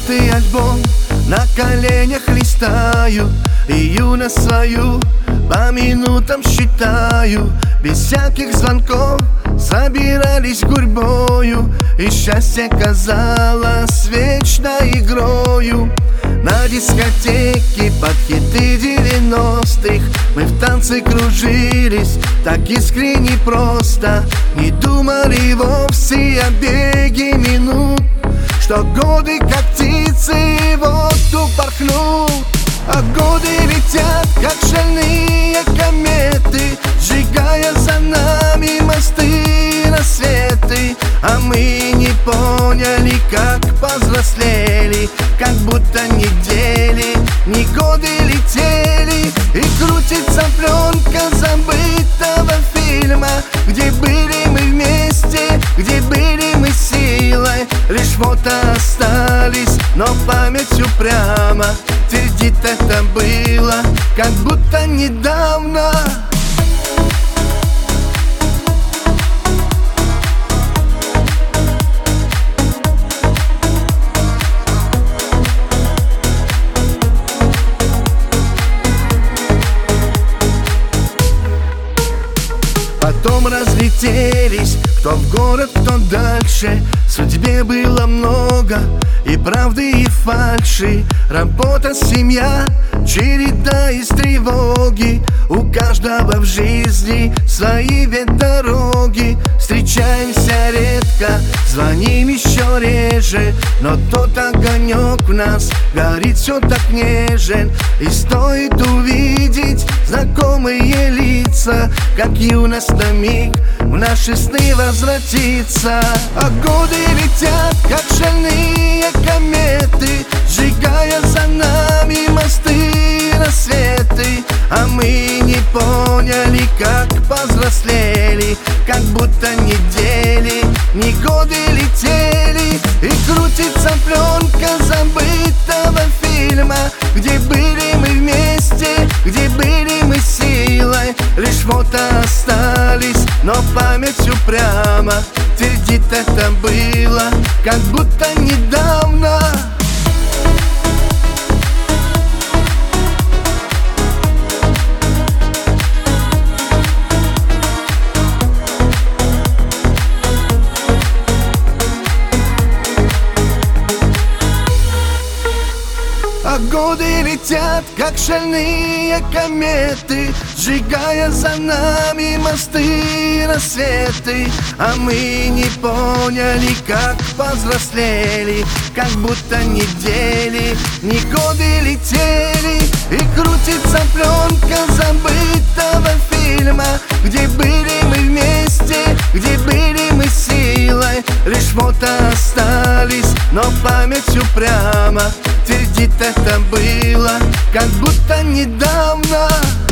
желтый альбом на коленях листаю, и юность свою по минутам считаю. Без всяких звонков собирались гурьбою, и счастье казалось вечной игрою. На дискотеке под хиты 90-х мы в танце кружились так искренне просто. Не думали вовсе о беге минут, что годы как птицы в воздух порхнут. А годы летят, как шальные кометы, сжигая за нами мосты и рассветы. А мы не поняли, как повзрослели, как будто недели, не годы летели. И крутится пленка забытого фильма, где были мы вместе, где были мы силой. Лишь фото остались, но память упрямо твердит: это было как будто недавно. Потом разлетелись, кто в город, кто дальше. В судьбе было много и правды, и фальши. Работа, семья, череда из тревоги. У каждого в жизни свои ведь дороги. Встречаемся редко, звоним еще реже, но тот огонек в нас горит все так нежен. И стоит увидеть знакомые лица, как юность на миг в наши сны возвратится. А годы летят, как шальные кометы, сжигая за нами мосты и рассветы. А мы не поняли, как повзрослели, как будто недели, не годы летели. И крутится пленка забытого фильма, где были мы вместе, где были мы силой. Лишь фото остались, но память упрямо твердит: это было как будто недавно. А годы летят, как шальные кометы, сжигая за нами мосты и рассветы. А мы не поняли, как повзрослели, как будто недели, не годы летели. И крутится пленка забытого фильма, где были мы вместе, где были мы силой. Лишь фото остались, но память упрямо твердит: это было как будто недавно.